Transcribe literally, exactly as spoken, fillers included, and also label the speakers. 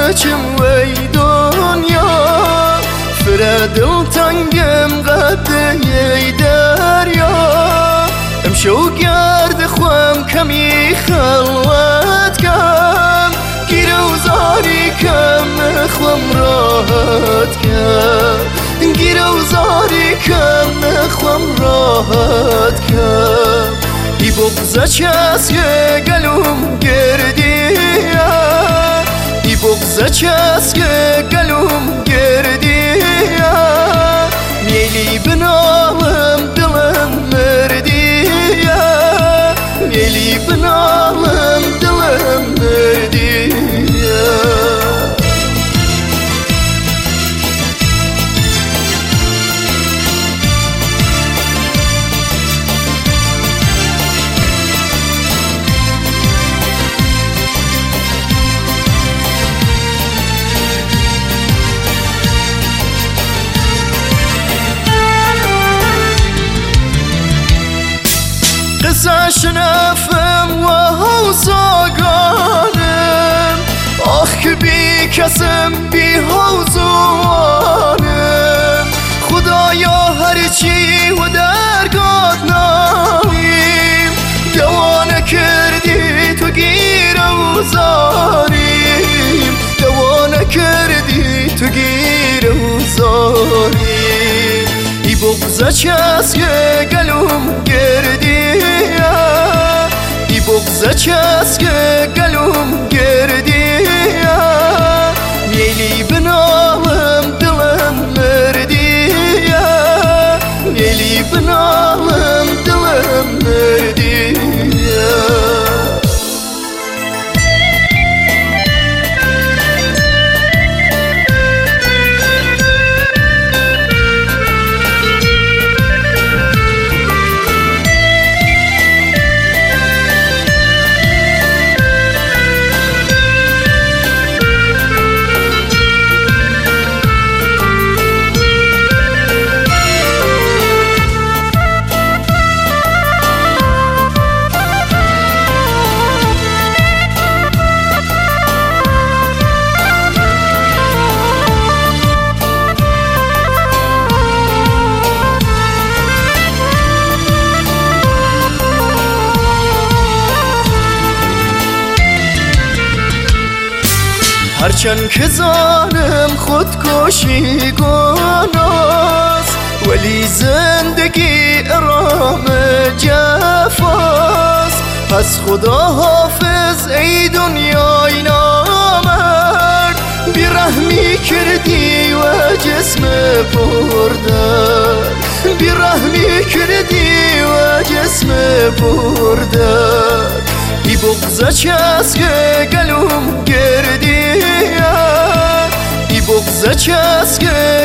Speaker 1: چم وی دنیا فرا دل تنگم قده ی دریا امشو گرد خوام کمی خلوت کم گیره و زاری کم خوام راحت کم گیره و زاری کم خوام راحت کم ای بغزه چست که گلوم گردیه ای بغزه چست که گلوم گردیه میلی بنالم دلم مردیه میلی بنالم دلم مردیه قصه شنفم و حوزاگانم آخ که بی کسم بی حوزوانم خدایا هرچی و درگاه نامیم دوانه کردی تو گیر و زاریم دوانه کردی تو گیر و زاریم ای بغزه چست که گلوم گردی ای بغزه چست که گلوم گردی میلی بنالم دلم مردی میلی بنالم دلم مردی هرچند که زانم خودکشی گناست ولی زندگی ارام جفاست پس خدا حافظ ای دنیای نامرد بیرحمی کردی و جسم بردن بیرحمی کردی و جسم بردن ای بغزه چست که گلوم گردی ای بغزه چست که